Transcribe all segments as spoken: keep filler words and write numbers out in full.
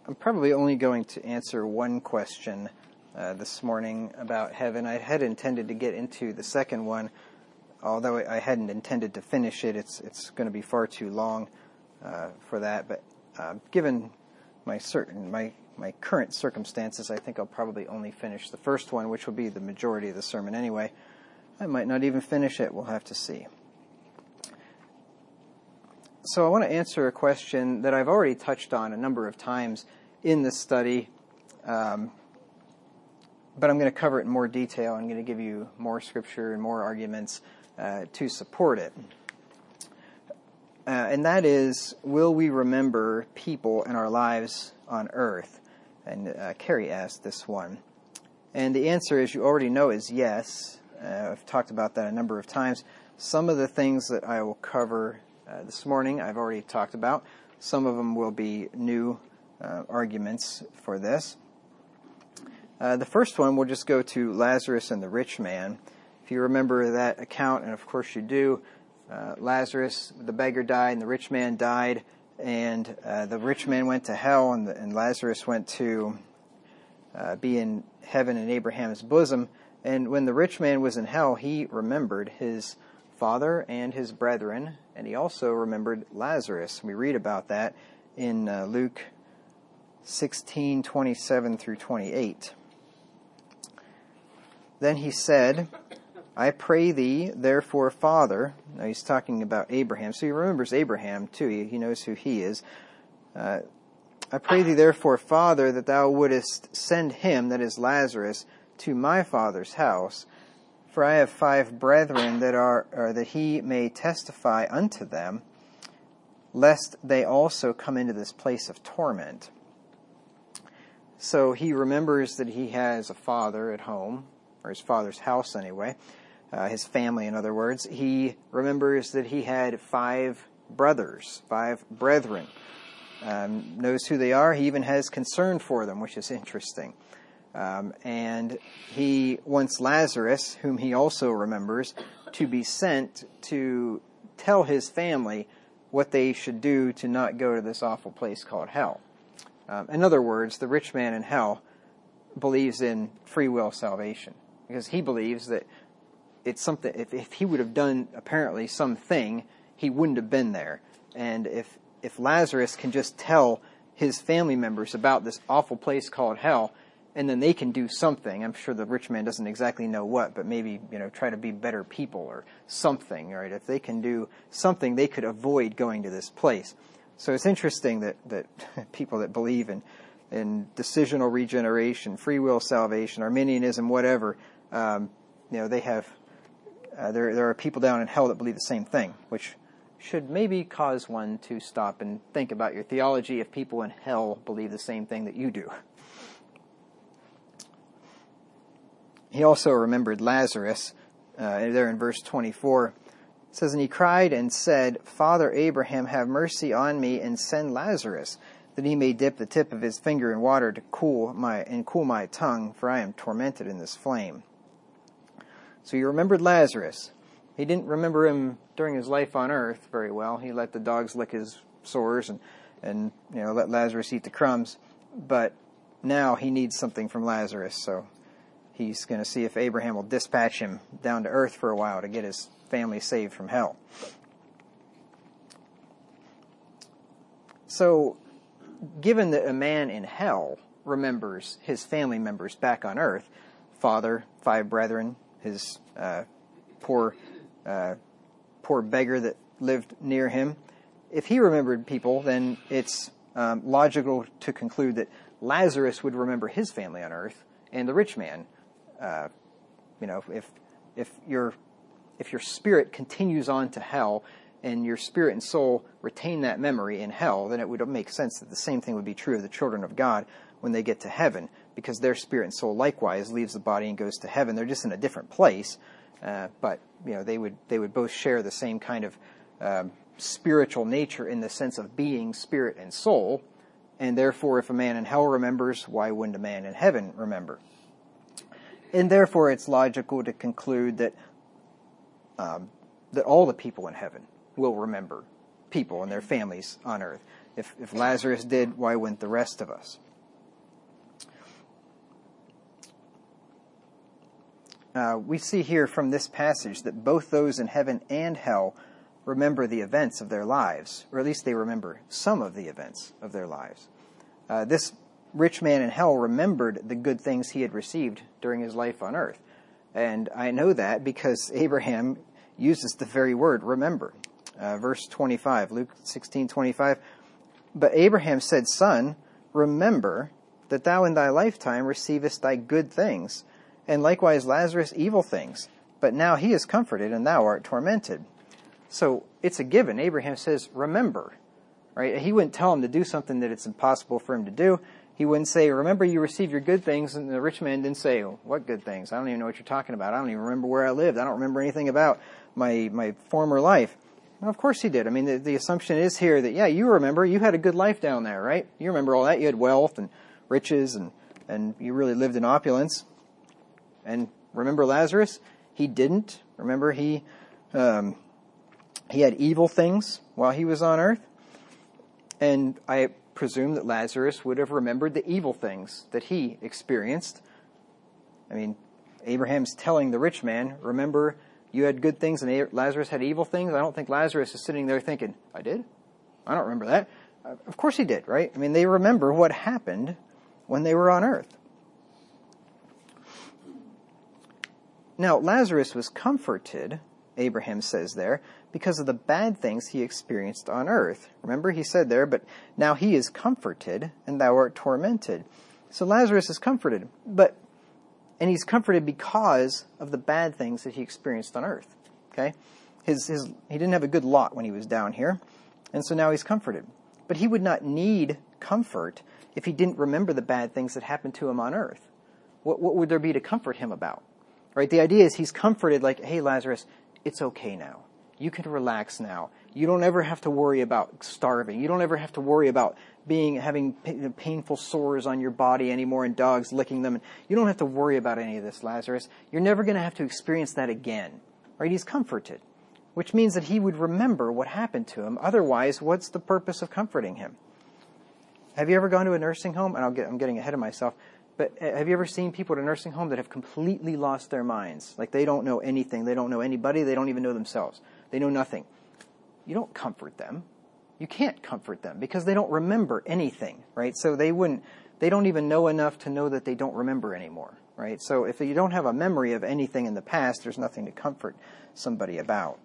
I'm probably only going to answer one question uh, this morning about heaven. I had intended to get into the second one, although I hadn't intended to finish it. It's it's going to be far too long uh, for that. But uh, given my certain my my current circumstances, I think I'll probably only finish the first one, which will be the majority of the sermon anyway. I might not even finish it. We'll have to see. So I want to answer a question that I've already touched on a number of times in this study, um, but I'm going to cover it in more detail. I'm going to give you more scripture and more arguments uh, to support it. Uh, and that is, will we remember people in our lives on earth? And uh, Carrie asked this one. And the answer, as you already know, is yes. Uh, I've talked about that a number of times. Some of the things that I will cover Uh, this morning I've already talked about. Some of them will be new uh, arguments for this. Uh, the first one, we'll just go to Lazarus and the rich man. If you remember that account, and of course you do, uh, Lazarus, the beggar died, and the rich man died, and uh, the rich man went to hell, and, the, and Lazarus went to uh, be in heaven in Abraham's bosom. And when the rich man was in hell, he remembered his father and his brethren, and he also remembered Lazarus. We read about that in uh, Luke sixteen, twenty-seven through twenty-eight. Then he said, I pray thee, therefore, Father. Now he's talking about Abraham, so he remembers Abraham too. He, he knows who he is. Uh, I pray thee, therefore, Father, that thou wouldest send him, that is Lazarus, to my father's house. For I have five brethren that are, or that he may testify unto them, lest they also come into this place of torment. So he remembers that he has a father at home, or his father's house anyway, uh, his family in other words. He remembers that he had five brothers, five brethren. Um, knows who they are. He even has concern for them, which is interesting. Um, and he wants Lazarus, whom he also remembers, to be sent to tell his family what they should do to not go to this awful place called hell. Um, in other words, the rich man in hell believes in free will salvation, because he believes that it's something, if, if he would have done apparently something, he wouldn't have been there. And if, if Lazarus can just tell his family members about this awful place called hell, and then they can do something. I'm sure the rich man doesn't exactly know what, but maybe, you know, try to be better people or something, right? If they can do something, they could avoid going to this place. So it's interesting that, that people that believe in, in decisional regeneration, free will salvation, Arminianism, whatever, um, you know, they have, uh, there, there are people down in hell that believe the same thing, which should maybe cause one to stop and think about your theology if people in hell believe the same thing that you do. He also remembered Lazarus, uh, there in verse twenty-four. It says, and he cried and said, Father Abraham, have mercy on me, and send Lazarus, that he may dip the tip of his finger in water to cool my and cool my tongue, for I am tormented in this flame. So he remembered Lazarus. He didn't remember him during his life on earth very well. He let the dogs lick his sores and, and you know let Lazarus eat the crumbs. But now he needs something from Lazarus, so he's going to see if Abraham will dispatch him down to earth for a while to get his family saved from hell. So, given that a man in hell remembers his family members back on earth, father, five brethren, his uh, poor, uh, poor beggar that lived near him, if he remembered people, then it's um, logical to conclude that Lazarus would remember his family on earth, and the rich man. Uh, you know, if if your if your spirit continues on to hell, and your spirit and soul retain that memory in hell, then it would make sense that the same thing would be true of the children of God when they get to heaven, because their spirit and soul likewise leaves the body and goes to heaven. They're just in a different place, uh, but you know they would they would both share the same kind of um, spiritual nature in the sense of being spirit and soul, and therefore, if a man in hell remembers, why wouldn't a man in heaven remember? And therefore, it's logical to conclude that um, that all the people in heaven will remember people and their families on earth. If, if Lazarus did, why wouldn't the rest of us? Uh, we see here from this passage that both those in heaven and hell remember the events of their lives, or at least they remember some of the events of their lives. Uh, this rich man in hell remembered the good things he had received during his life on earth. And I know that because Abraham uses the very word, remember. Uh, verse twenty-five, Luke sixteen twenty-five. But Abraham said, Son, remember that thou in thy lifetime receivest thy good things, and likewise Lazarus evil things. But now he is comforted, and thou art tormented. So it's a given. Abraham says, remember. Right? He wouldn't tell him to do something that it's impossible for him to do. He wouldn't say, remember you receive your good things, and the rich man didn't say, what good things? I don't even know what you're talking about. I don't even remember where I lived. I don't remember anything about my my former life. Well, of course he did. I mean, the, the assumption is here that, yeah, you remember, you had a good life down there, right? You remember all that. You had wealth and riches, and, and you really lived in opulence. And remember Lazarus? He didn't. Remember, he um, he had evil things while he was on earth. And I presume that Lazarus would have remembered the evil things that he experienced. I mean, Abraham's telling the rich man, remember, you had good things and Lazarus had evil things. I don't think Lazarus is sitting there thinking, I did? I don't remember that. Uh, of course he did, right? I mean, they remember what happened when they were on earth. Now, Lazarus was comforted, Abraham says there, because of the bad things he experienced on earth. Remember, he said there, but now he is comforted, and thou art tormented. So Lazarus is comforted, but, and he's comforted because of the bad things that he experienced on earth. Okay? His, his, he didn't have a good lot when he was down here, and so now he's comforted. But he would not need comfort if he didn't remember the bad things that happened to him on earth. What, what would there be to comfort him about? Right? The idea is he's comforted like, hey, Lazarus, it's okay now. You can relax now. You don't ever have to worry about starving. You don't ever have to worry about being having painful sores on your body anymore and dogs licking them. You don't have to worry about any of this, Lazarus. You're never going to have to experience that again. Right? He's comforted, which means that he would remember what happened to him. Otherwise, what's the purpose of comforting him? Have you ever gone to a nursing home? And I'll get, I'm getting ahead of myself. But have you ever seen people at a nursing home that have completely lost their minds? Like they don't know anything. They don't know anybody. They don't even know themselves. They know nothing. You don't comfort them. You can't comfort them because they don't remember anything, right? So they wouldn't, they don't even know enough to know that they don't remember anymore, right? So if you don't have a memory of anything in the past, there's nothing to comfort somebody about.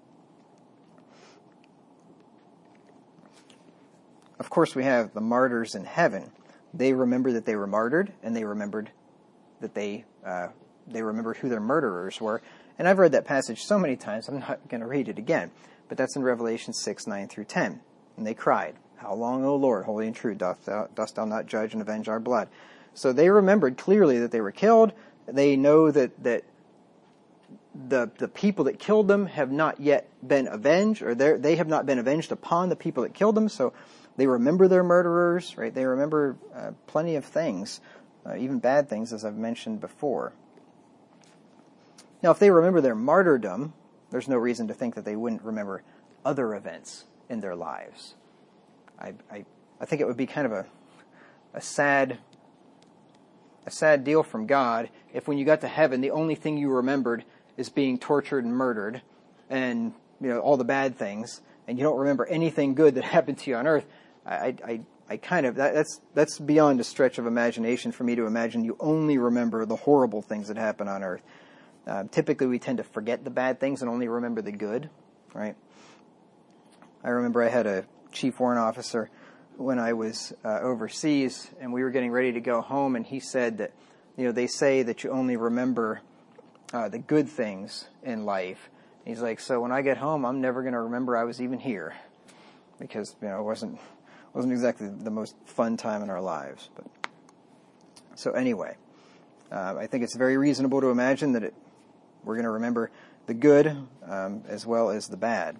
Of course, we have the martyrs in heaven. They remember that they were martyred, and they remembered that they uh, they remembered who their murderers were. And I've read that passage so many times, I'm not going to read it again. But that's in Revelation six, nine through ten. And they cried, how long, O Lord, holy and true, dost thou, dost thou not judge and avenge our blood? So they remembered clearly that they were killed. They know that, that the the people that killed them have not yet been avenged, or they have not been avenged upon the people that killed them. So they remember their murderers, right? They remember uh, plenty of things, uh, even bad things, as I've mentioned before. Now, if they remember their martyrdom, there's no reason to think that they wouldn't remember other events in their lives. I, I, I think it would be kind of a, a sad, a sad deal from God if when you got to heaven, the only thing you remembered is being tortured and murdered, and you know all the bad things, and you don't remember anything good that happened to you on earth. I, I, I kind of that, that's that's beyond a stretch of imagination for me to imagine you only remember the horrible things that happen on earth. Uh, typically, we tend to forget the bad things and only remember the good, right? I remember I had a chief warrant officer when I was uh, overseas, and we were getting ready to go home, and he said that, you know, they say that you only remember uh, the good things in life. He's like, so when I get home, I'm never going to remember I was even here, because you know it wasn't wasn't exactly the most fun time in our lives. But so anyway, uh, I think it's very reasonable to imagine that it. We're going to remember the good um, as well as the bad.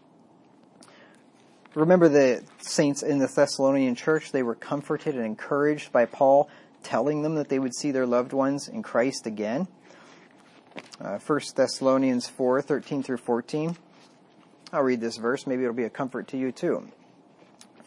Remember the saints in the Thessalonian church, they were comforted and encouraged by Paul telling them that they would see their loved ones in Christ again. Uh, First Thessalonians four, thirteen through fourteen. I'll read this verse. Maybe it'll be a comfort to you too.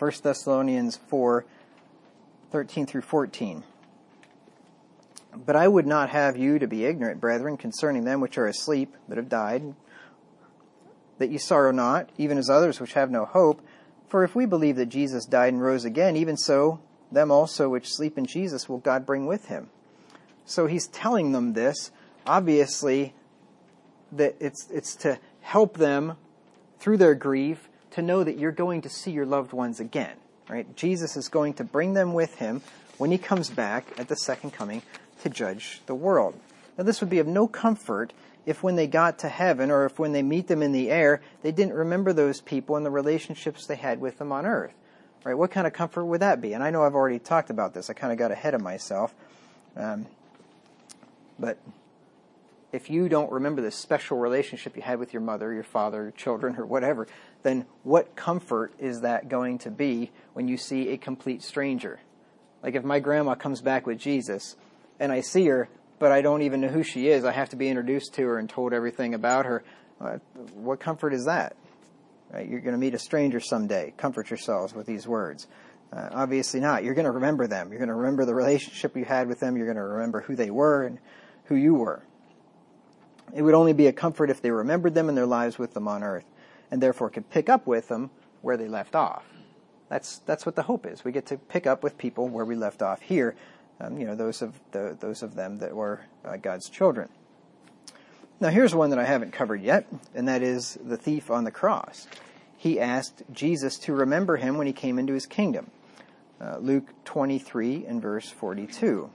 First Thessalonians four, thirteen through fourteen. But I would not have you to be ignorant, brethren, concerning them which are asleep, that have died, that ye sorrow not, even as others which have no hope. For if we believe that Jesus died and rose again, even so them also which sleep in Jesus will God bring with him. So he's telling them this, obviously, that it's it's to help them through their grief to know that you're going to see your loved ones again. Right? Jesus is going to bring them with him when he comes back at the second coming to judge the world. Now this would be of no comfort if when they got to heaven, or if when they meet them in the air, they didn't remember those people and the relationships they had with them on earth. Right? What kind of comfort would that be? And I know I've already talked about this. I kind of got ahead of myself. Um, but if you don't remember the special relationship you had with your mother, your father, your children, or whatever, then what comfort is that going to be when you see a complete stranger? Like if my grandma comes back with Jesus, and I see her, but I don't even know who she is. I have to be introduced to her and told everything about her. Uh, what comfort is that? Right? You're going to meet a stranger someday. Comfort yourselves with these words. Uh, obviously not. You're going to remember them. You're going to remember the relationship you had with them. You're going to remember who they were and who you were. It would only be a comfort if they remembered them and their lives with them on earth, and therefore could pick up with them where they left off. That's that's what the hope is. We get to pick up with people where we left off here. Um, you know, those of the, those of them that were uh, God's children. Now, here's one that I haven't covered yet, and that is the thief on the cross. He asked Jesus to remember him when he came into his kingdom. Uh, Luke twenty-three and verse forty-two.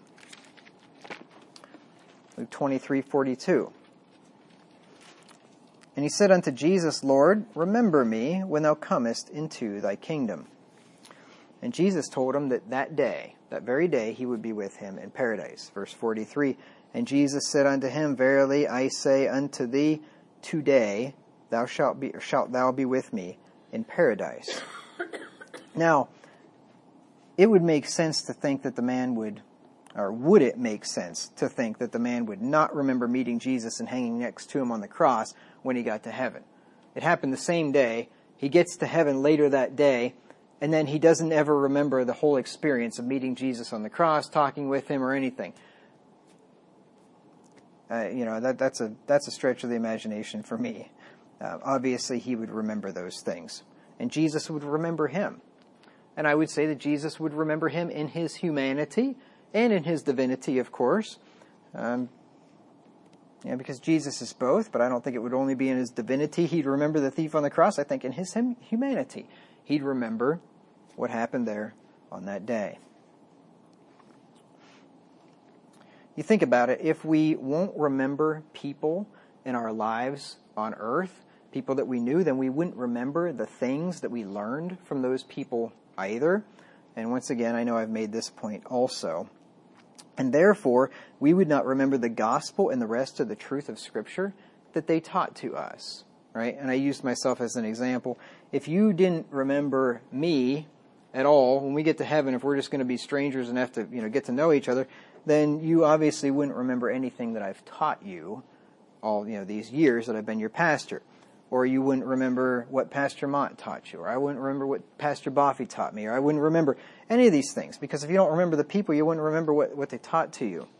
Luke twenty-three, forty-two. And he said unto Jesus, Lord, remember me when thou comest into thy kingdom. And Jesus told him that that day, that very day, he would be with him in paradise. Verse forty-three, and Jesus said unto him, Verily I say unto thee, today thou shalt be, shalt thou be with me in paradise. Now, it would make sense to think that the man would, or would it make sense to think that the man would not remember meeting Jesus and hanging next to him on the cross when he got to heaven? It happened the same day. He gets to heaven later that day, and then he doesn't ever remember the whole experience of meeting Jesus on the cross, talking with him, or anything. Uh, you know, that, that's a that's a stretch of the imagination for me. Uh, obviously, he would remember those things. And Jesus would remember him. And I would say that Jesus would remember him in his humanity and in his divinity, of course. Um, yeah, because Jesus is both, but I don't think it would only be in his divinity he'd remember the thief on the cross. I think in his hum- humanity he'd remember what happened there on that day. You think about it, if we won't remember people in our lives on earth, people that we knew, then we wouldn't remember the things that we learned from those people either. And once again, I know I've made this point also. And therefore, we would not remember the gospel and the rest of the truth of Scripture that they taught to us. Right? And I used myself as an example. If you didn't remember me at all, when we get to heaven, if we're just going to be strangers and have to, you know, get to know each other, then you obviously wouldn't remember anything that I've taught you all, you know, these years that I've been your pastor. Or you wouldn't remember what Pastor Mott taught you, or I wouldn't remember what Pastor Boffey taught me, or I wouldn't remember any of these things. Because if you don't remember the people, you wouldn't remember what, what they taught to you.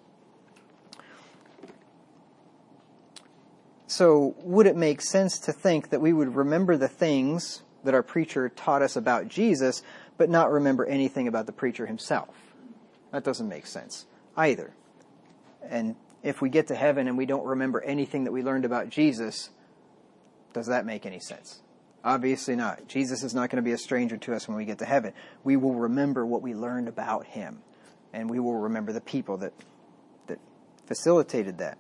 So would it make sense to think that we would remember the things that our preacher taught us about Jesus, but not remember anything about the preacher himself? That doesn't make sense either. And if we get to heaven and we don't remember anything that we learned about Jesus, does that make any sense? Obviously not. Jesus is not going to be a stranger to us when we get to heaven. We will remember what we learned about him, and we will remember the people that that facilitated that.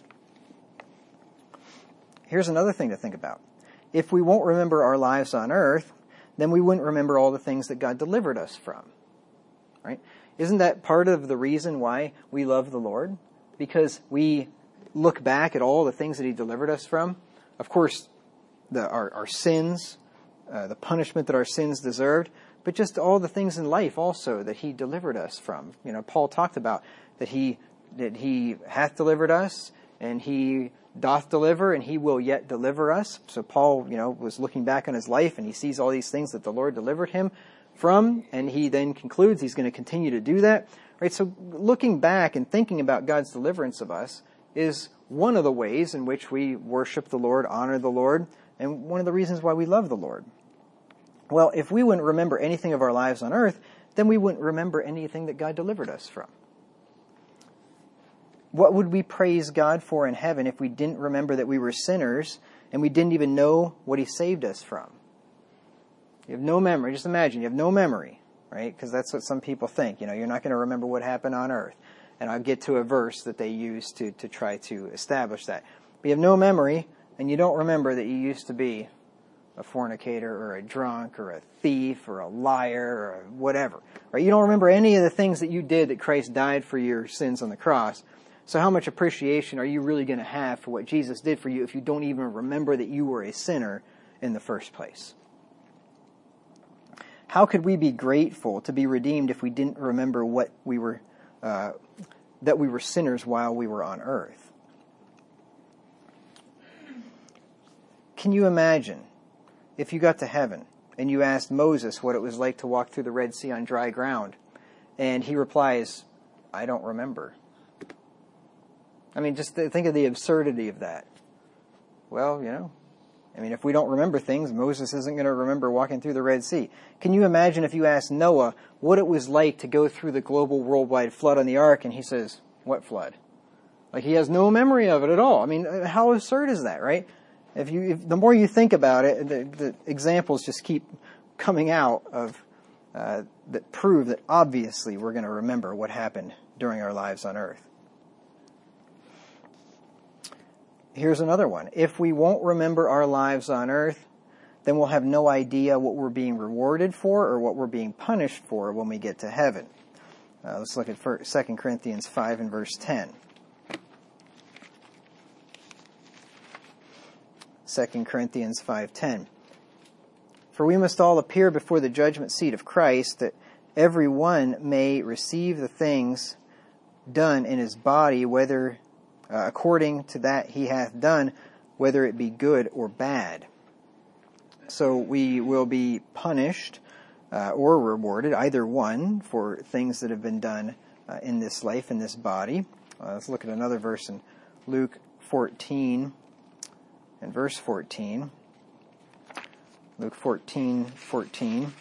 Here's another thing to think about. If we won't remember our lives on earth, then we wouldn't remember all the things that God delivered us from. Right? Isn't that part of the reason why we love the Lord? Because we look back at all the things that he delivered us from. Of course, the, our, our sins, uh, the punishment that our sins deserved, but just all the things in life also that he delivered us from. You know, Paul talked about that he that he hath delivered us, and he doth deliver, and he will yet deliver us. So Paul, you know, was looking back on his life, and he sees all these things that the Lord delivered him from, and he then concludes he's going to continue to do that. Right? So looking back and thinking about God's deliverance of us is one of the ways in which we worship the Lord, honor the Lord, and one of the reasons why we love the Lord. Well, if we wouldn't remember anything of our lives on earth, then we wouldn't remember anything that God delivered us from. What would we praise God for in heaven if we didn't remember that we were sinners and we didn't even know what he saved us from? You have no memory. Just imagine, you have no memory, right? Because that's what some people think. You know, you're not going to remember what happened on earth. And I'll get to a verse that they use to, to try to establish that. But you have no memory, and you don't remember that you used to be a fornicator or a drunk or a thief or a liar or whatever. Right? You don't remember any of the things that you did that Christ died for your sins on the cross. So how much appreciation are you really going to have for what Jesus did for you if you don't even remember that you were a sinner in the first place? How could we be grateful to be redeemed if we didn't remember what we were, uh, that we were sinners while we were on earth? Can you imagine if you got to heaven and you asked Moses what it was like to walk through the Red Sea on dry ground, and he replies, I don't remember? I mean, just think of the absurdity of that. Well, you know, I mean, if we don't remember things, Moses isn't going to remember walking through the Red Sea. Can you imagine if you asked Noah what it was like to go through the global worldwide flood on the ark, and he says, what flood? Like, he has no memory of it at all. I mean, how absurd is that, right? If you, if, the more you think about it, the, the examples just keep coming out of uh, that prove that obviously we're going to remember what happened during our lives on earth. Here's another one. If we won't remember our lives on earth, then we'll have no idea what we're being rewarded for or what we're being punished for when we get to heaven. Uh, let's look at Second Corinthians five and verse ten. Second Corinthians five ten. For we must all appear before the judgment seat of Christ, that every one may receive the things done in his body, whether uh, according to that he hath done, whether it be good or bad. So we will be punished uh, or rewarded, either one, for things that have been done uh, in this life, in this body. Uh, let's look at another verse in Luke fourteen and verse fourteen. Luke fourteen, fourteen.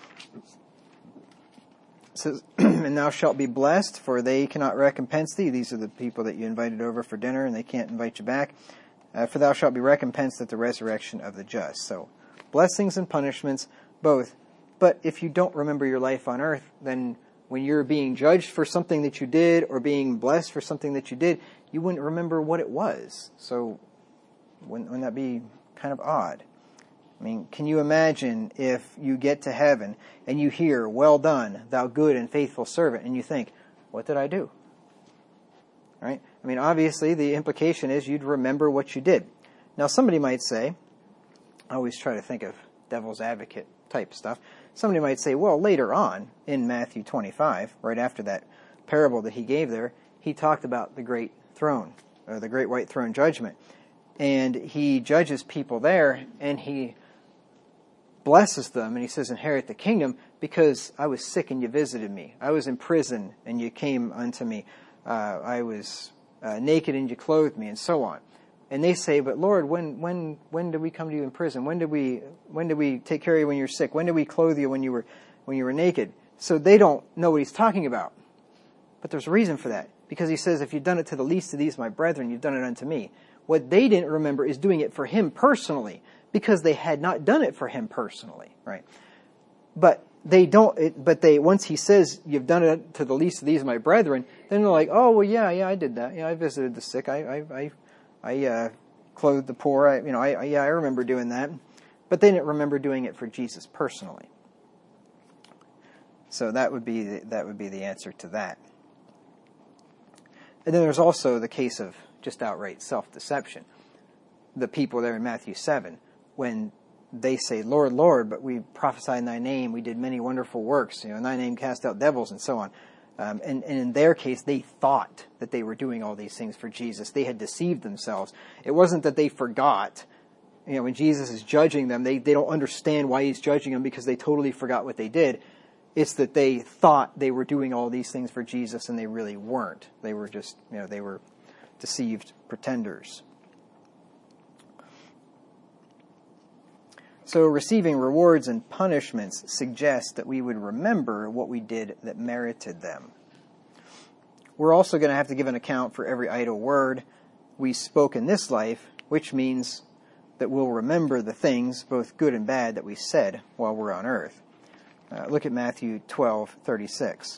It says, and thou shalt be blessed, for they cannot recompense thee. These are the people that you invited over for dinner, and they can't invite you back. Uh, for thou shalt be recompensed at the resurrection of the just. So, blessings and punishments, both. But if you don't remember your life on earth, then when you're being judged for something that you did, or being blessed for something that you did, you wouldn't remember what it was. So, wouldn't, wouldn't that be kind of odd? I mean, can you imagine if you get to heaven and you hear, well done, thou good and faithful servant, and you think, what did I do? Right? I mean, obviously, the implication is you'd remember what you did. Now, somebody might say, I always try to think of devil's advocate type stuff. Somebody might say, well, later on in Matthew twenty-five, right after that parable that he gave there, he talked about the great throne, or the great white throne judgment. And he judges people there, and he blesses them, and he says, inherit the kingdom, because I was sick and you visited me. I was in prison and you came unto me. Uh, I was uh, naked and you clothed me, and so on. And they say, but Lord, when when when did we come to you in prison? When did we when did we take care of you when you were sick? When did we clothe you when you were when you were naked? So they don't know what he's talking about. But there's a reason for that. Because he says, if you've done it to the least of these, my brethren, you've done it unto me. What they didn't remember is doing it for him personally, because they had not done it for him personally, right? But they don't, it, but they, once he says, you've done it to the least of these, my brethren, then they're like, oh, well, yeah, yeah, I did that. Yeah, I visited the sick. I, I, I, I uh, clothed the poor. I, you know, I, I, yeah, I remember doing that. But they didn't remember doing it for Jesus personally. So that would be, the, that would be the answer to that. And then there's also the case of just outright self-deception. The people there in Matthew seven, when they say, Lord, Lord, but we prophesied in thy name, we did many wonderful works, you know, in thy name cast out devils, and so on. Um, and, and in their case, they thought that they were doing all these things for Jesus. They had deceived themselves. It wasn't that they forgot you know, when Jesus is judging them, they, they don't understand why he's judging them because they totally forgot what they did. It's that they thought they were doing all these things for Jesus and they really weren't. They were just, you know, they were deceived pretenders. So receiving rewards and punishments suggests that we would remember what we did that merited them. We're also going to have to give an account for every idle word we spoke in this life, which means that we'll remember the things, both good and bad, that we said while we're on earth. Uh, look at Matthew twelve thirty-six.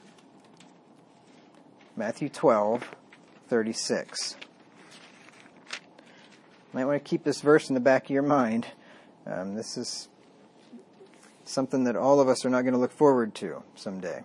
Matthew twelve thirty-six. You might want to keep this verse in the back of your mind. Um, this is something that all of us are not going to look forward to someday.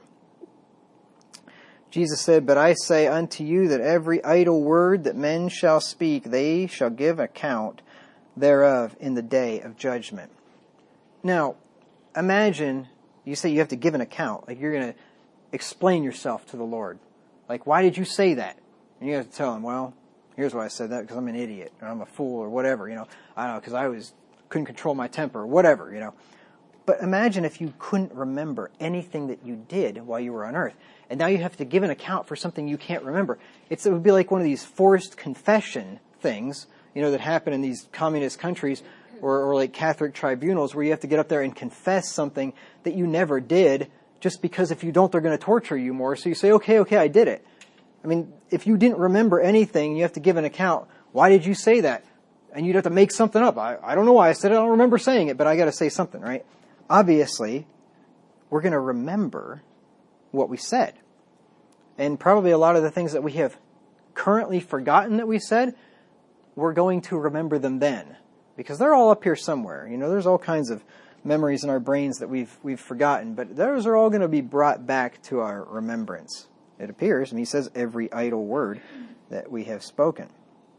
Jesus said, "But I say unto you that every idle word that men shall speak, they shall give account thereof in the day of judgment." Now, imagine you say you have to give an account, like you're going to explain yourself to the Lord. Like, why did you say that? And you have to tell him, well, here's why I said that, because I'm an idiot, or I'm a fool, or whatever, you know. I don't know, because I was couldn't control my temper, or whatever, you know. But imagine if you couldn't remember anything that you did while you were on earth. And now you have to give an account for something you can't remember. It's, it would be like one of these forced confession things, you know, that happen in these communist countries, or, or like Catholic tribunals, where you have to get up there and confess something that you never did, just because if you don't, they're going to torture you more. So you say, okay, okay, I did it. I mean, if you didn't remember anything, you have to give an account. Why did you say that? And you'd have to make something up. I, I don't know why I said it. I don't remember saying it, but I got to say something, right? Obviously, we're going to remember what we said. And probably a lot of the things that we have currently forgotten that we said, we're going to remember them then. Because they're all up here somewhere. You know, there's all kinds of memories in our brains that we've we've forgotten, but those are all going to be brought back to our remembrance. It appears, and he says every idle word that we have spoken.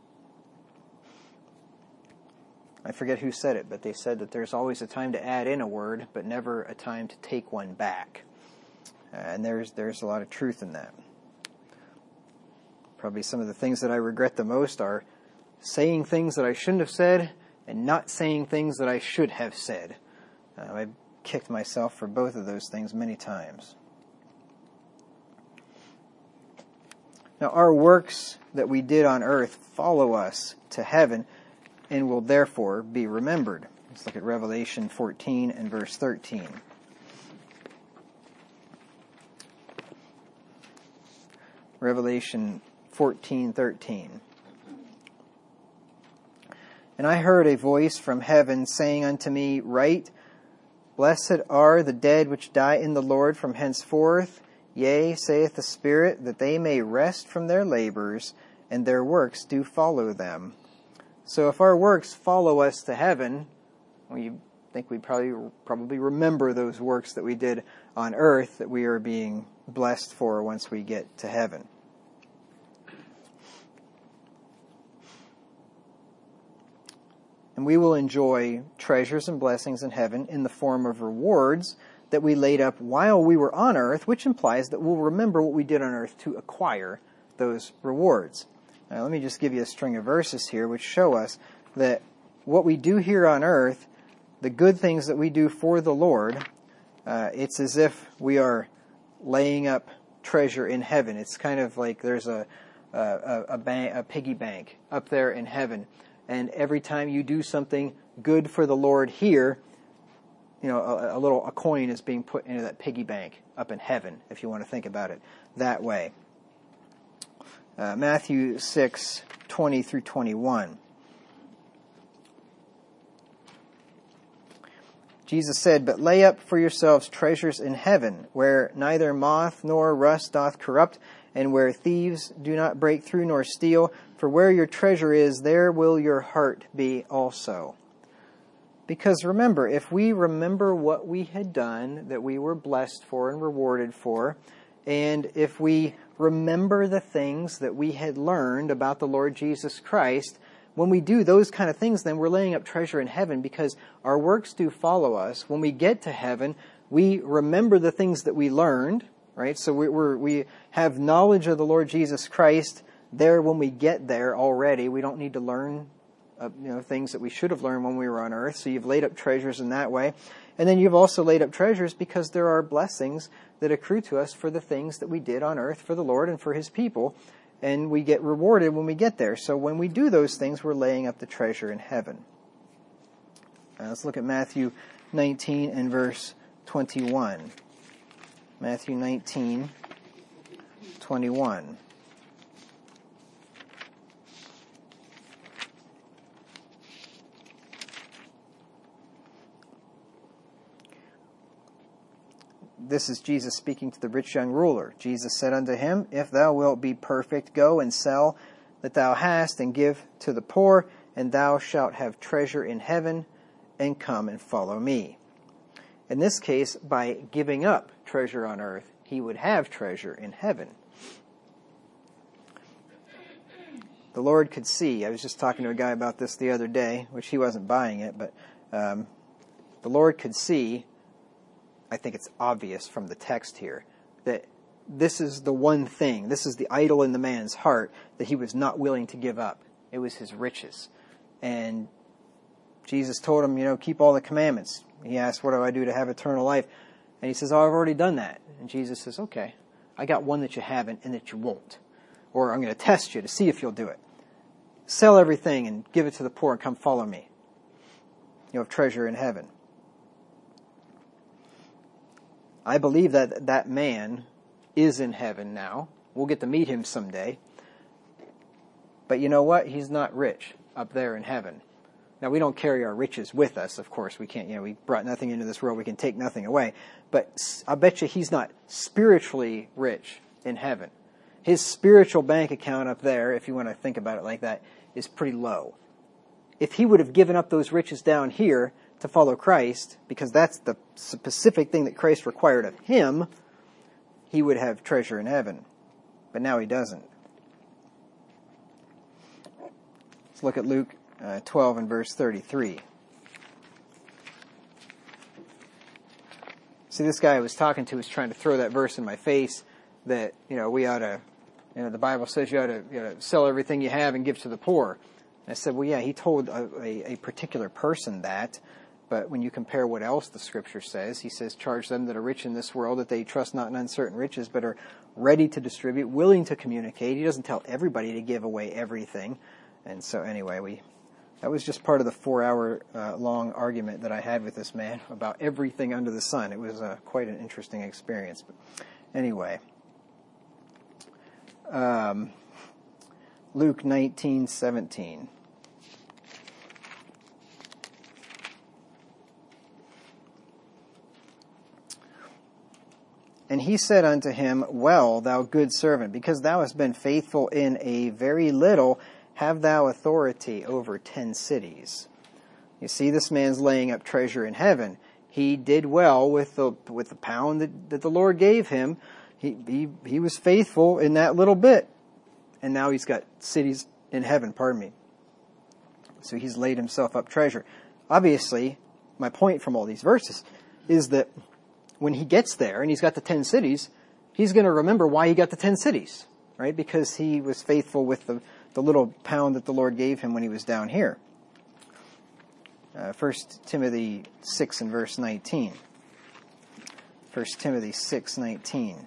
I forget who said it, but they said that there's always a time to add in a word, but never a time to take one back. Uh, and there's there's a lot of truth in that. Probably some of the things that I regret the most are saying things that I shouldn't have said and not saying things that I should have said. Uh, I've kicked myself for both of those things many times. Now, our works that we did on earth follow us to heaven and will therefore be remembered. Let's look at Revelation fourteen and verse thirteen. Revelation fourteen thirteen. "And I heard a voice from heaven saying unto me, Write, Blessed are the dead which die in the Lord from henceforth. Yea, saith the Spirit, that they may rest from their labors, and their works do follow them." So if our works follow us to heaven, we think we probably probably remember those works that we did on earth that we are being blessed for once we get to heaven. And we will enjoy treasures and blessings in heaven in the form of rewards that we laid up while we were on earth, which implies that we'll remember what we did on earth to acquire those rewards. Now, let me just give you a string of verses here which show us that what we do here on earth, the good things that we do for the Lord, uh, it's as if we are laying up treasure in heaven. It's kind of like there's a a, a, bank, a piggy bank up there in heaven. And every time you do something good for the Lord here, you know, a, a little a coin is being put into that piggy bank up in heaven, if you want to think about it that way. Uh, Matthew six twenty through twenty-one. Jesus said, "But lay up for yourselves treasures in heaven, where neither moth nor rust doth corrupt, and where thieves do not break through nor steal. For where your treasure is, there will your heart be also." Because remember, if we remember what we had done, that we were blessed for and rewarded for, and if we remember the things that we had learned about the Lord Jesus Christ, when we do those kind of things, then we're laying up treasure in heaven because our works do follow us. When we get to heaven, we remember the things that we learned, right? So we we're, we have knowledge of the Lord Jesus Christ there when we get there already. We don't need to learn uh, you know, things that we should have learned when we were on earth. So you've laid up treasures in that way. And then you've also laid up treasures because there are blessings that accrue to us for the things that we did on earth for the Lord and for his people. And we get rewarded when we get there. So when we do those things, we're laying up the treasure in heaven. Uh, let's look at Matthew nineteen and verse twenty-one. Matthew nineteen, twenty-one. This is Jesus speaking to the rich young ruler. Jesus said unto him, If thou wilt be perfect, go and sell that thou hast, and give to the poor, and thou shalt have treasure in heaven, and come and follow me. In this case, by giving up treasure on earth, he would have treasure in heaven. The Lord could see. I was just talking to a guy about this the other day, which he wasn't buying it, but um, the Lord could see, I think it's obvious from the text here, that this is the one thing, this is the idol in the man's heart that he was not willing to give up. It was his riches. And Jesus told him, you know, keep all the commandments. He asked, what do I do to have eternal life? And he says, oh, I've already done that. And Jesus says, okay, I got one that you haven't and that you won't. Or I'm going to test you to see if you'll do it. Sell everything and give it to the poor and come follow me. You have treasure in heaven. I believe that that man is in heaven now. We'll get to meet him someday. But you know what? He's not rich up there in heaven. Now, we don't carry our riches with us, of course. We can't, you know, we brought nothing into this world. We can take nothing away. But I bet you he's not spiritually rich in heaven. His spiritual bank account up there, if you want to think about it like that, is pretty low. If he would have given up those riches down here to follow Christ, because that's the specific thing that Christ required of him, he would have treasure in heaven. But now he doesn't. Let's look at Luke uh, twelve and verse thirty-three. See, this guy I was talking to was trying to throw that verse in my face that, you know, we ought to, you know, the Bible says you ought to, you know, sell everything you have and give to the poor. And I said, well, yeah, he told a, a, a particular person that, but when you compare what else the Scripture says, he says, charge them that are rich in this world, that they trust not in uncertain riches, but are ready to distribute, willing to communicate. He doesn't tell everybody to give away everything. And so anyway, we that was just part of the four-hour uh, long argument that I had with this man about everything under the sun. It was uh, quite an interesting experience. But anyway, um, Luke nineteen seventeen. And he said unto him, well, thou good servant, because thou hast been faithful in a very little, have thou authority over ten cities. You see, this man's laying up treasure in heaven. He did well with the with the pound that, that the Lord gave him. He, he he was faithful in that little bit. And now he's got cities in heaven, pardon me. So he's laid himself up treasure. Obviously, my point from all these verses is that when he gets there and he's got the ten cities, he's going to remember why he got the ten cities, right? Because he was faithful with the, the little pound that the Lord gave him when he was down here. Uh, First Timothy six and verse nineteen. First Timothy six nineteen.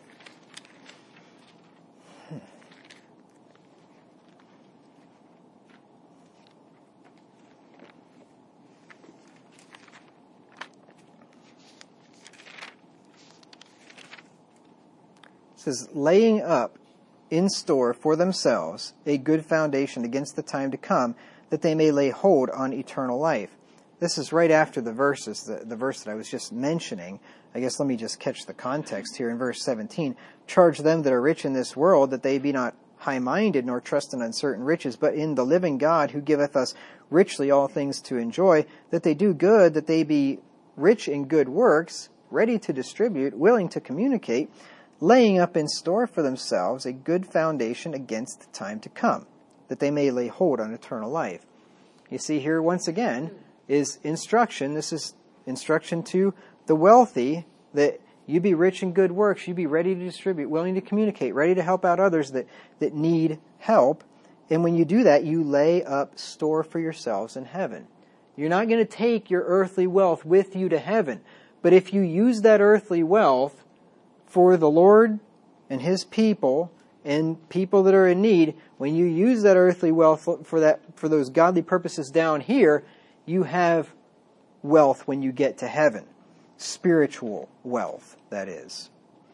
It says, laying up in store for themselves a good foundation against the time to come, that they may lay hold on eternal life. This is right after the verses, the, the verse that I was just mentioning. I guess let me just catch the context here in verse seventeen. Charge them that are rich in this world, that they be not high-minded, nor trust in uncertain riches, but in the living God, who giveth us richly all things to enjoy, that they do good, that they be rich in good works, ready to distribute, willing to communicate, laying up in store for themselves a good foundation against the time to come, that they may lay hold on eternal life. You see here, once again, is instruction. This is instruction to the wealthy, that you be rich in good works, you be ready to distribute, willing to communicate, ready to help out others that, that need help, And when you do that, you lay up store for yourselves in heaven. You're not going to take your earthly wealth with you to heaven. But if you use that earthly wealth for the Lord and His people and people that are in need, when you use that earthly wealth for that, for those godly purposes down here, you have wealth when you get to heaven. Spiritual wealth, that is.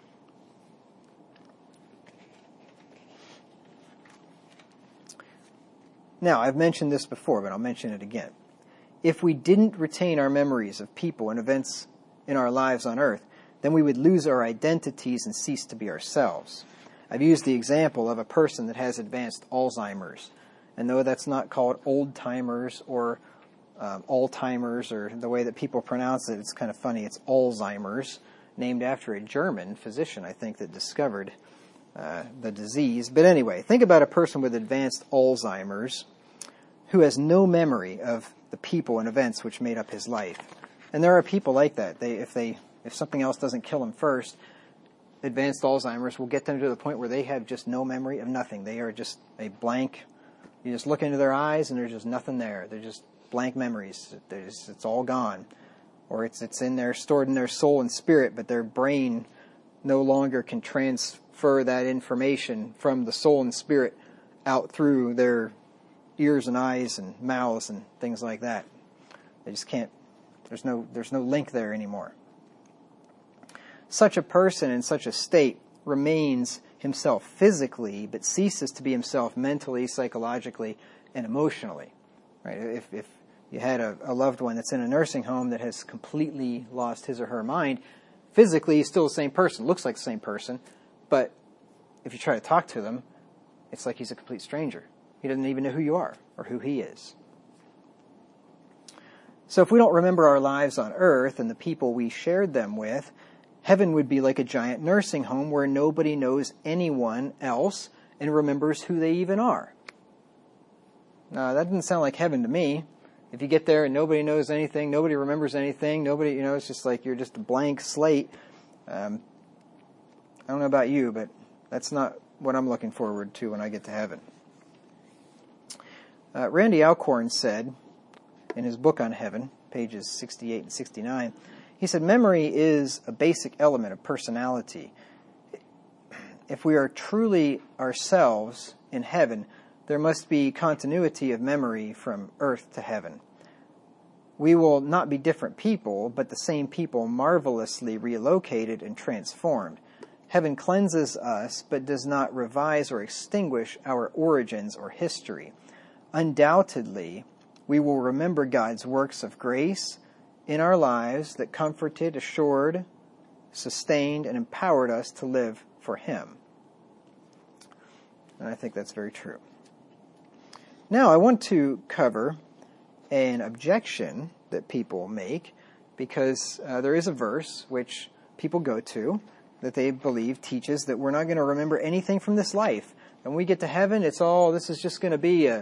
Now, I've mentioned this before, but I'll mention it again. If we didn't retain our memories of people and events in our lives on earth, then we would lose our identities and cease to be ourselves. I've used the example of a person that has advanced Alzheimer's. And though that's not called old-timers or um, all-timers or the way that people pronounce it, it's kind of funny. It's Alzheimer's, named after a German physician, I think, that discovered uh, the disease. But anyway, think about a person with advanced Alzheimer's who has no memory of the people and events which made up his life. And there are people like that. They, if they, if something else doesn't kill them first, advanced Alzheimer's will get them to the point where they have just no memory of nothing. They are just a blank. You just look into their eyes and there's just nothing there. They're just blank memories. Just, it's all gone. Or it's it's in there, stored in their soul and spirit, but their brain no longer can transfer that information from the soul and spirit out through their ears and eyes and mouths and things like that. They just can't, there's no there's no link there anymore. Such a person in such a state remains himself physically, but ceases to be himself mentally, psychologically, and emotionally. Right? If if you had a, a loved one that's in a nursing home that has completely lost his or her mind, physically he's still the same person, looks like the same person, but if you try to talk to them, it's like he's a complete stranger. He doesn't even know who you are or who he is. So if we don't remember our lives on earth and the people we shared them with, heaven would be like a giant nursing home where nobody knows anyone else and remembers who they even are. Now, that doesn't sound like heaven to me. If you get there and nobody knows anything, nobody remembers anything, nobody, you know, it's just like you're just a blank slate. Um, I don't know about you, but that's not what I'm looking forward to when I get to heaven. Uh, Randy Alcorn said in his book on heaven, pages sixty-eight and sixty-nine, he said, memory is a basic element of personality. If we are truly ourselves in heaven, there must be continuity of memory from earth to heaven. We will not be different people, but the same people marvelously relocated and transformed. Heaven cleanses us, but does not revise or extinguish our origins or history. Undoubtedly, we will remember God's works of grace in our lives that comforted, assured, sustained, and empowered us to live for Him. And I think that's very true. Now, I want to cover an objection that people make, because uh, there is a verse which people go to that they believe teaches that we're not going to remember anything from this life. And when we get to heaven, it's all, this is just going to be a,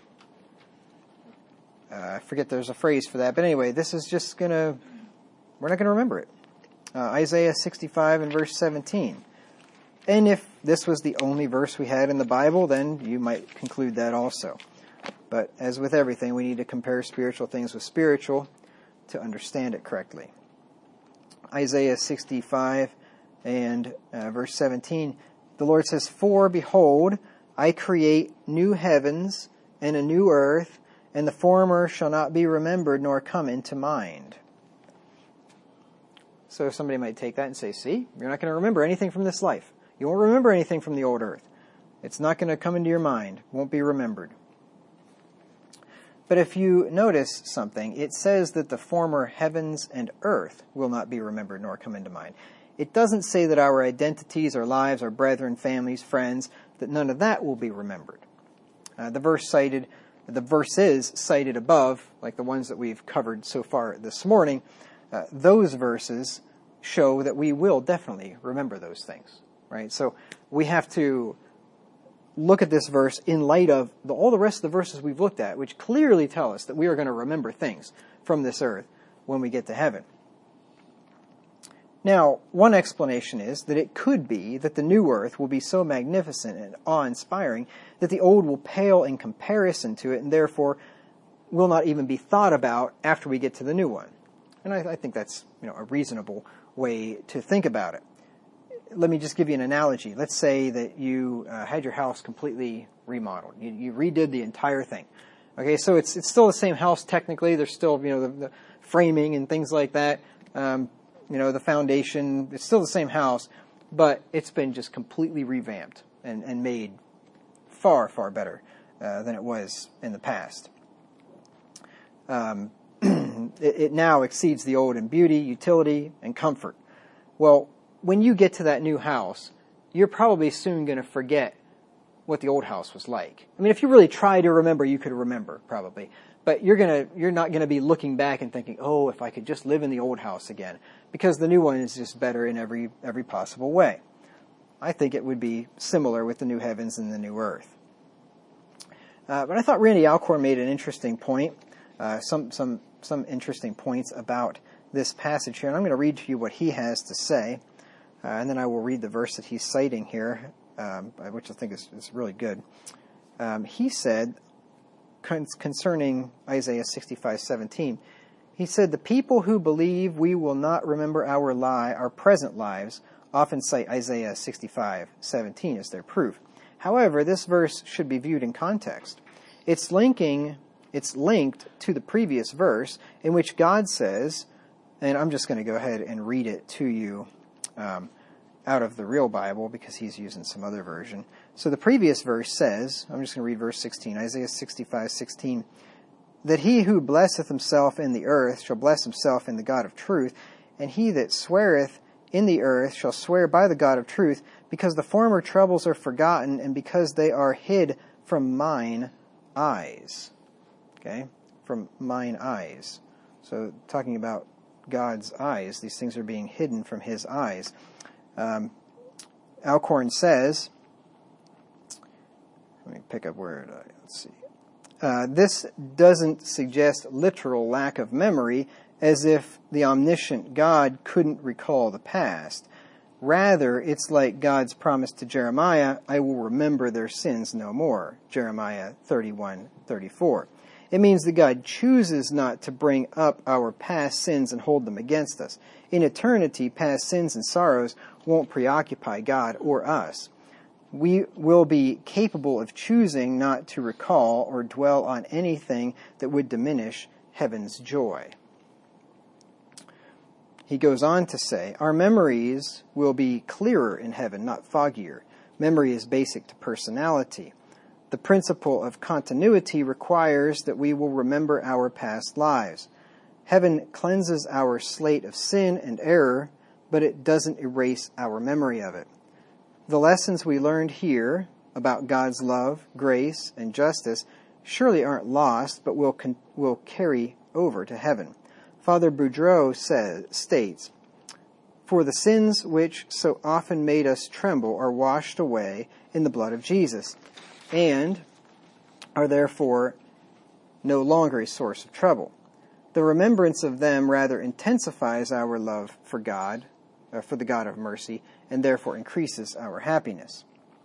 uh, I forget there's a phrase for that, but anyway, this is just going to, we're not going to remember it. Uh, Isaiah sixty-five and verse seventeen. And if this was the only verse we had in the Bible, then you might conclude that also. But as with everything, we need to compare spiritual things with spiritual to understand it correctly. Isaiah sixty-five and uh, verse seventeen, the Lord says, "For behold, I create new heavens and a new earth, and the former shall not be remembered nor come into mind." So somebody might take that and say, see, you're not going to remember anything from this life. You won't remember anything from the old earth. It's not going to come into your mind. Won't be remembered. But if you notice something, it says that the former heavens and earth will not be remembered nor come into mind. It doesn't say that our identities, our lives, our brethren, families, friends, that none of that will be remembered. Uh, the verse cited, the verses cited above, like the ones that we've covered so far this morning, uh, those verses show that we will definitely remember those things, right? So we have to look at this verse in light of the, all the rest of the verses we've looked at, which clearly tell us that we are going to remember things from this earth when we get to heaven. Now, one explanation is that it could be that the new earth will be so magnificent and awe-inspiring that the old will pale in comparison to it and therefore will not even be thought about after we get to the new one. And I, I think that's, you know, a reasonable way to think about it. Let me just give you an analogy. Let's say that you uh, had your house completely remodeled. You, you redid the entire thing. Okay, so it's it's still the same house technically. There's still, you know, the, the framing and things like that. Um, you know, the foundation. It's still the same house, but it's been just completely revamped and, and made far, far better uh, than it was in the past. Um, it, it now exceeds the old in beauty, utility, and comfort. Well, when you get to that new house, you're probably soon going to forget what the old house was like. I mean, if you really try to remember, you could remember probably, but you're gonna you're not going to be looking back and thinking, oh, if I could just live in the old house again, because the new one is just better in every every possible way. I think it would be similar with the new heavens and the new earth. Uh, but I thought Randy Alcorn made an interesting point, uh, some some some interesting points about this passage here, and I'm going to read to you what he has to say, uh, and then I will read the verse that he's citing here, um, which I think is, is really good. Um, he said, con- concerning Isaiah sixty-five seventeen, he said, "The people who believe we will not remember our lie, our present lives, often cite Isaiah sixty-five seventeen as their proof. However, this verse should be viewed in context. It's linking, it's linked to the previous verse in which God says," and I'm just going to go ahead and read it to you um, out of the real Bible because he's using some other version. So the previous verse says, I'm just going to read verse sixteen, Isaiah sixty-five sixteen, "That he who blesseth himself in the earth shall bless himself in the God of truth, and he that sweareth in the earth shall swear by the God of truth, because the former troubles are forgotten, and because they are hid from mine eyes." Okay? From mine eyes. So talking about God's eyes, these things are being hidden from his eyes. Um, Alcorn says, let me pick up where, it, uh, let's see. Uh, this doesn't suggest literal lack of memory, as if the omniscient God couldn't recall the past. Rather, it's like God's promise to Jeremiah, "I will remember their sins no more," Jeremiah thirty-one thirty-four. It means that God chooses not to bring up our past sins and hold them against us. In eternity, past sins and sorrows won't preoccupy God or us. We will be capable of choosing not to recall or dwell on anything that would diminish heaven's joy. He goes on to say, our memories will be clearer in heaven, not foggier. Memory is basic to personality. The principle of continuity requires that we will remember our past lives. Heaven cleanses our slate of sin and error, but it doesn't erase our memory of it. The lessons we learned here about God's love, grace, and justice surely aren't lost, but will con- will carry over to heaven. Father Boudreau says, states, "For the sins which so often made us tremble are washed away in the blood of Jesus, and are therefore no longer a source of trouble. The remembrance of them rather intensifies our love for God, uh, for the God of mercy, and therefore increases our happiness."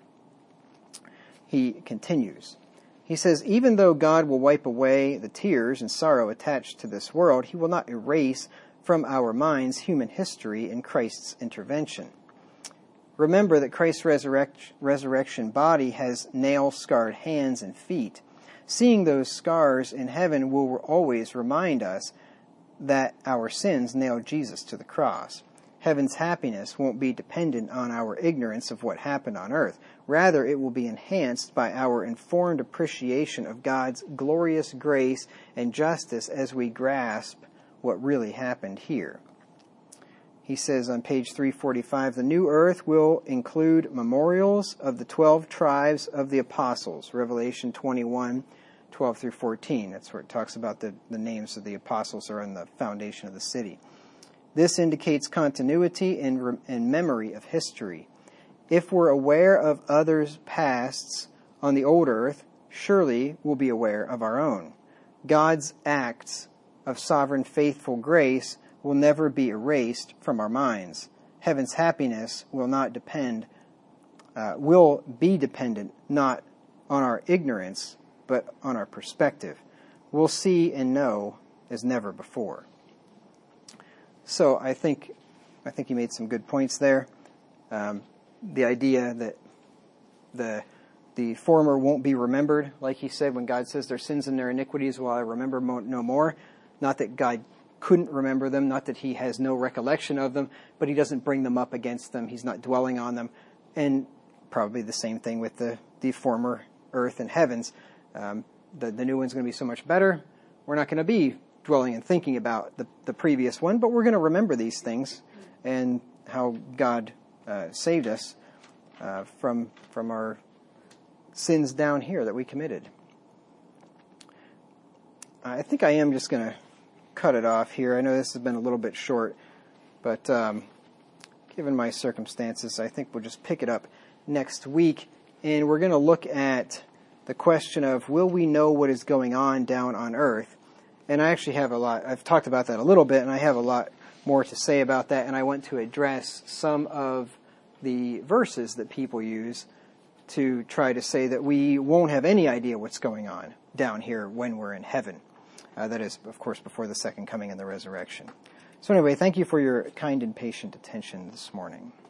He continues. He says, "Even though God will wipe away the tears and sorrow attached to this world, he will not erase from our minds human history and Christ's intervention. Remember that Christ's resurrect, resurrection body has nail-scarred hands and feet. Seeing those scars in heaven will always remind us that our sins nailed Jesus to the cross. Heaven's happiness won't be dependent on our ignorance of what happened on earth. Rather, it will be enhanced by our informed appreciation of God's glorious grace and justice as we grasp what really happened here." He says on page three forty-five, "The new earth will include memorials of the twelve tribes of the apostles," Revelation twenty-one, twelve through fourteen. That's where it talks about the, the names of the apostles are on the foundation of the city. This indicates continuity and, and memory of history. If we're aware of others' pasts on the old earth, surely we'll be aware of our own. God's acts of sovereign faithful grace will never be erased from our minds. Heaven's happiness will not depend, uh, will be dependent not on our ignorance, but on our perspective. We'll see and know as never before. So I think, I think he made some good points there. Um, the idea that the the former won't be remembered, like he said, when God says their sins and their iniquities will I remember mo- no more. Not that God couldn't remember them, not that he has no recollection of them, but he doesn't bring them up against them. He's not dwelling on them. And probably the same thing with the, the former earth and heavens. Um, the, the new one's going to be so much better. We're not going to be dwelling and thinking about the, the previous one, but we're going to remember these things and how God uh, saved us uh, from from our sins down here that we committed. I think I am just going to cut it off here. I know this has been a little bit short, but um, given my circumstances, I think we'll just pick it up next week, and we're going to look at the question of, will we know what is going on down on earth? And I actually have a lot, I've talked about that a little bit, and I have a lot more to say about that, and I want to address some of the verses that people use to try to say that we won't have any idea what's going on down here when we're in heaven. Uh, that is, of course, before the second coming and the resurrection. So anyway, thank you for your kind and patient attention this morning.